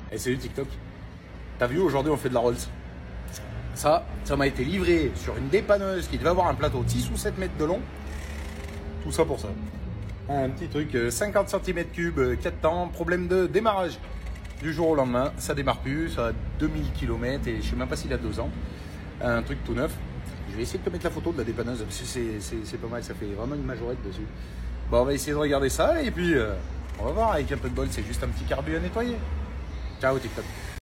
Et salut TikTok. T'as vu, aujourd'hui on fait de la Rolls. Ça m'a été livré sur une dépanneuse qui devait avoir un plateau de 6 ou 7 mètres de long. Tout ça pour ça. Un petit truc, 50 cm3, 4 temps, problème de démarrage. Du jour au lendemain, ça démarre plus, ça a 2000 km et je sais même pas s'il a 2 ans. Un truc tout neuf. Je vais essayer de te mettre la photo de la dépanneuse parce que c'est pas mal, ça fait vraiment une majorette dessus. Bon, on va essayer de regarder ça et puis on va voir avec un peu de bol, c'est juste un petit carbu à nettoyer. Ciao TikTok.